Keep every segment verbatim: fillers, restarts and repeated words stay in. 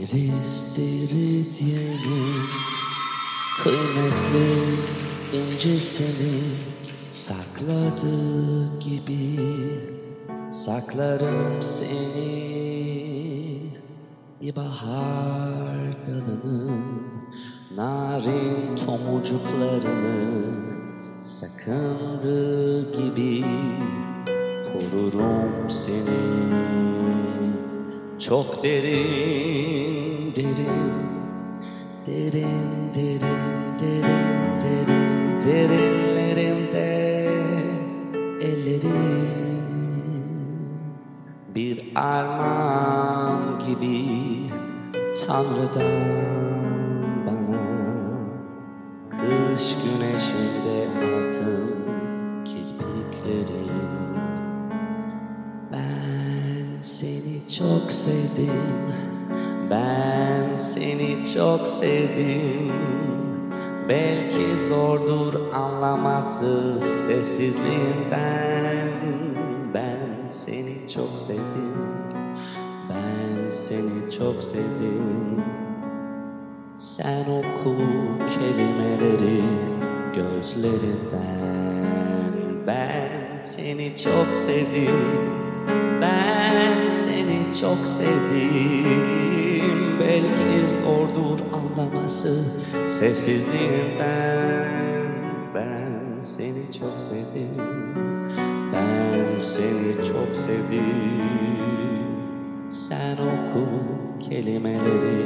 Bir istiridyenin kıymetli incesini sakladığı gibi saklarım seni. Bir bahar dalının narin tomurcuklarını sakındığı gibi korurum seni. Çok derin, derin, derin, derin, derin, derin, derinlerimde ellerim bir armağan gibi Tanrı'dan bana. Kış güneşinde altın kirpiklerin. Ben seni çok sevdim, ben seni çok sevdim. Belki zordur anlaması sessizliğinden. Ben seni çok sevdim, ben seni çok sevdim. Sen oku kelimeleri gözlerimden. Ben seni çok sevdim, ben seni çok sevdim. Belki zordur anlaması sessizliğinden. Ben seni çok sevdim, ben seni çok sevdim. Sen oku kelimeleri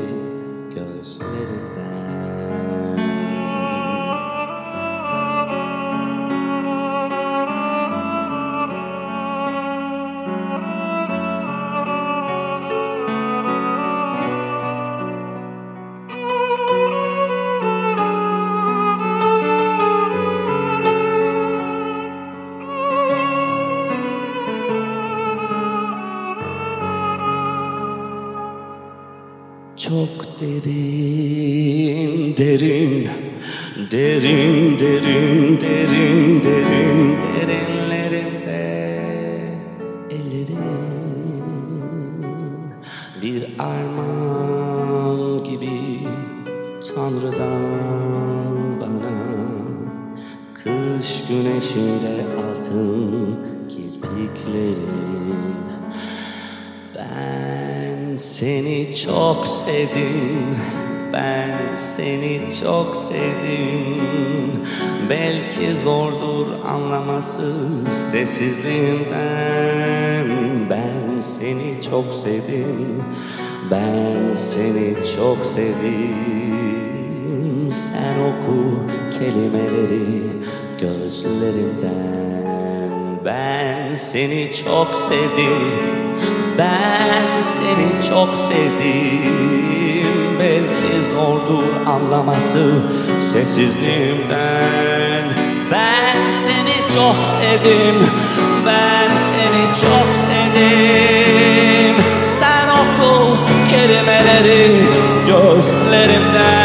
gözlerimden. Çok derin, derin, derin, derin, derin, derin, derinlerimde ellerin bir armağan gibi Tanrı'dan bana. Kış güneşinde altın kirpiklerin. Ben seni çok sevdim, ben seni çok sevdim. Belki zordur anlaması sessizliğinden. Ben seni çok sevdim, ben seni çok sevdim. Sen oku kelimeleri gözlerimden. Ben seni çok sevdim, ben seni çok sevdim. Belki zordur anlaması sessizliğimden. Ben seni çok sevdim, ben seni çok sevdim. Sen oku kelimeleri gözlerimden.